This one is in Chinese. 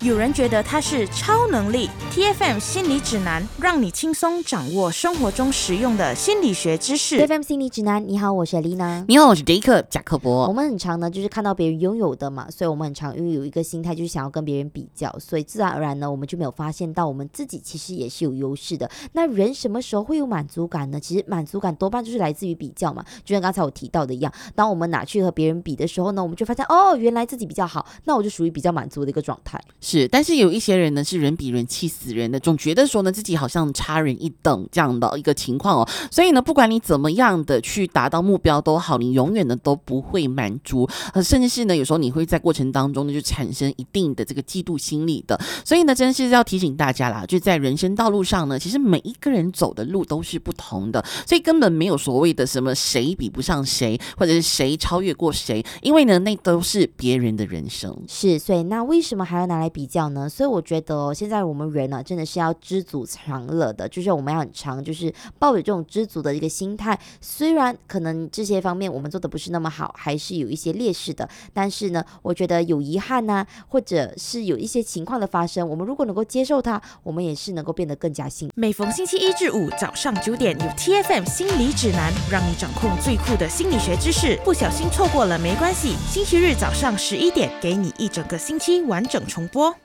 有人觉得它是超能力。 TFM 心理指南，让你轻松掌握生活中实用的心理学知识。 TFM 心理指南，你好，我是 Alina。 你好，我是 Jake 贾克伯。 我们很常呢就是看到别人拥有的嘛，所以我们很常拥有一个心态，就是想要跟别人比较，所以自然而然呢我们就没有发现到我们自己其实也是有优势的。那人什么时候会有满足感呢？其实满足感多半就是来自于比较嘛，就像刚才我提到的一样，当我们拿去和别人比的时候呢，我们就发现原来自己比较好，那我就属于比较满足的一个状态。 是，但是有一些人呢是人比人气死人的，总觉得说呢自己好像差人一等这样的一个情况哦。所以呢不管你怎么样的去达到目标都好，你永远呢都不会满足，甚至是呢有时候你会在过程当中呢就产生一定的这个嫉妒心理的。所以呢真是要提醒大家啦，就在人生道路上呢，其实每一个人走的路都是不同的，所以根本没有所谓的什么谁比不上谁，或者是谁超越过谁，因为呢那都是别人的人生。 是，所以那为什么还要拿来比较呢？所以我觉得现在我们人呢真的是要知足常乐的，就是我们要很常就是抱有这种知足的一个心态。虽然可能这些方面我们做的不是那么好，还是有一些劣势的，但是呢我觉得有遗憾啊，或者是有一些情况的发生，我们如果能够接受它，我们也是能够变得更加幸福。 每逢星期一至五早上9点，有 TFM 心理指南，让你掌控最酷的心理学知识。不小心错过了没关系，星期日早上11点，给你一整个星期完整重播。